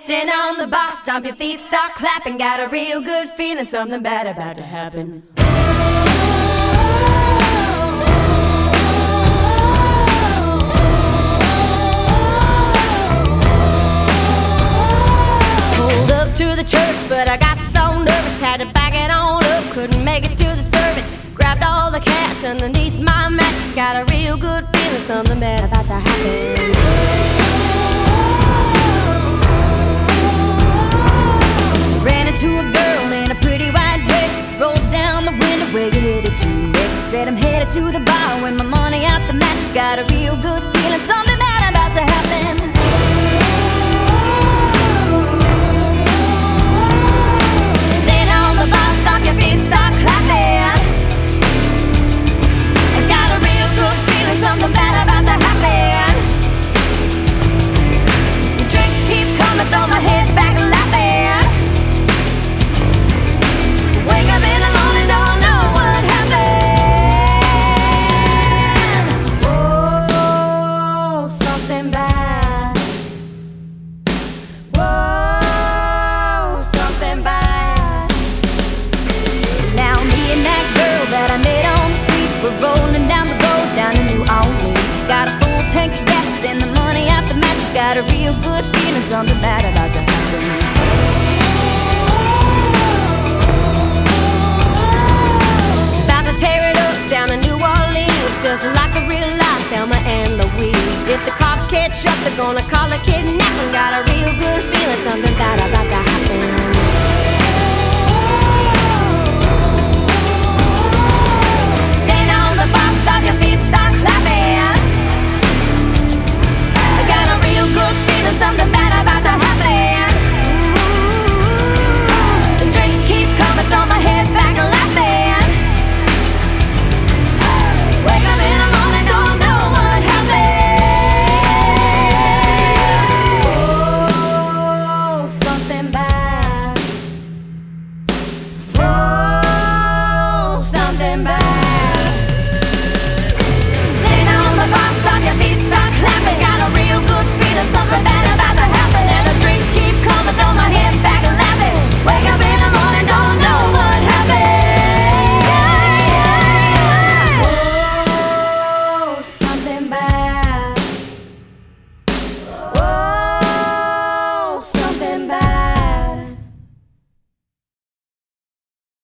Stand on the box, stomp your feet, start clapping. Got a real good feeling, something bad about to happen. Pulled up to the church, but I got so nervous, had to back it on up, couldn't make it to the service. Grabbed all the cash underneath my mattress. Got a real good feeling, something bad about to happen. Ran into a girl in a pretty white dress, rolled down the window, where you headed to next? Said I'm headed to the bar with my money out the mattress. Got a real good feeling, something bad about to happen. Stand on the bar, stop your feet, start clapping. I got a real good feeling, something bad about to happen. The drinks keep coming, throw my head back laughing. Wake up in the morning, don't know what happened. Whoa, something bad. Whoa, something bad. Now me and that girl that I met on the street, we're rolling down the road down to New Orleans. Got a full tank of gas and the money out the mattress. Got a real good feeling, something bad about to happen. Tear it up down in New Orleans, just like a real life Thelma and Louise. If the cops catch up, they're gonna call a kidnapping. Got a